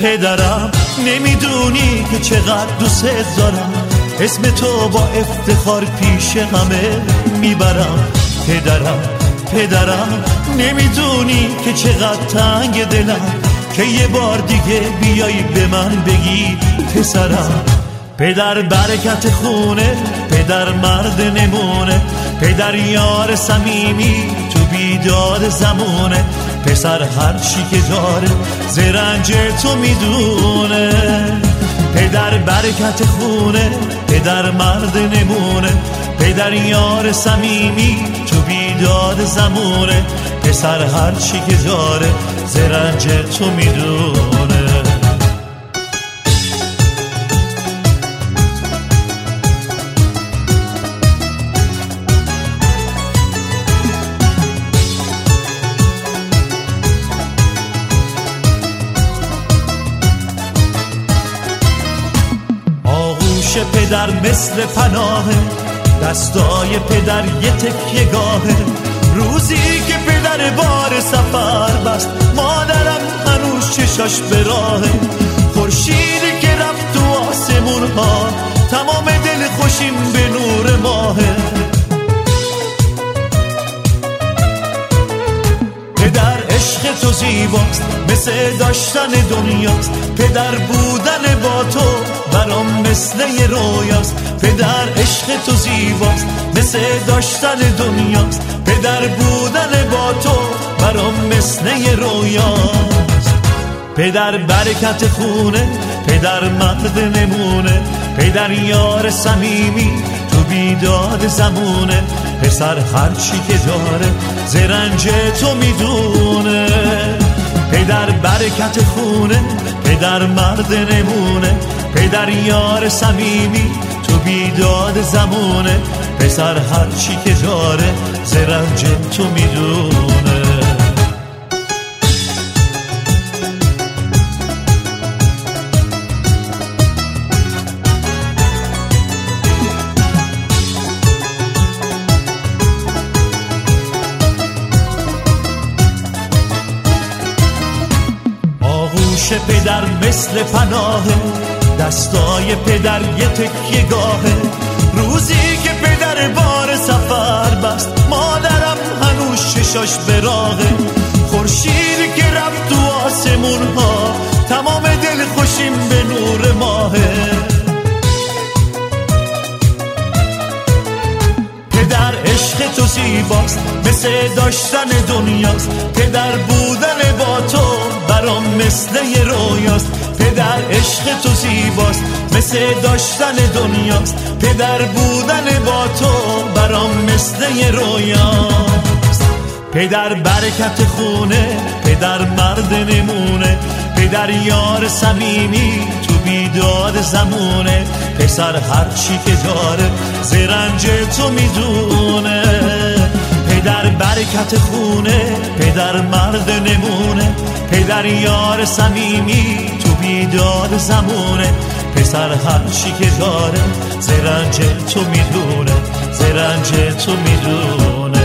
پدرم نمیدونی که چقدر دوست دارم، اسم تو با افتخار پیش همه میبرم. پدرم نمیدونی که چقدر تنگ دلم که یه بار دیگه بیایی به من بگی پسرم. پدر برکت خونه، پدر مرد نمونه، پدر یار صمیمی تو بیداد زمونه، پسر هر چی که داره زرنج تو میدونه. پدر برکت خونه، پدر مرد نمونه، پدر یار صمیمی تو بیداد زمونه، پسر هر چی که داره زرنج تو میدونه. پدر مثل پناهه، دستای پدر یه تکیه گاهه، روزی که پدر بار سفر بست مادرم هنوز چشاش به راهه، خورشیدی که رفت تو آسمون ها تمام دل خوشیم به نور ماهه. پدر عشق تو زیباست مثل داشتن دنیاست، پدر بودن با تو برام مثل یه رویاست. پدر عشق تو زیباست مثل داشتن دنیاست، پدر بودن با تو برام مثل یه رویاست. پدر برکت خونه، پدر مرد نمونه، پدر یار صمیمی تو بیداد زمونه، پسر هر چی که داره زرنج تو میدونه. پدر برکت خونه، پدر مرد نمونه، پدر یار صمیمی تو بیداد زمونه، پسر هر چی که داره زرنج تو میدونه. آغوش پدر مثل پناهه، دستای پدر یه تکیه گاهه، روزی که پدر بار سفر بست مادرم هنوز چشاش به راهه، خورشیدی که رفت تو آسمون ها تمام دل خوشیم به نور ماهه. پدر عشق تو زیباست مثل داشتن دنیاست، پدر بودن با تو برام مثل یه رویاست. پدر عشق تو زیباست مثل داشتن دنیاست، پدر بودن با تو برام مثل یه رویاست. پدر برکت خونه، پدر مرد نمونه، پدر یار صمیمی تو بیداد زمونه، پسر هر چی که داره زرنج تو میدونه. پدر برکت خونه، پدر مرد نمونه، پدر یار صمیمی تو بیداد زمونه، پسر هر چی که داره زرنج تو میدونه، زرنج تو میدونه.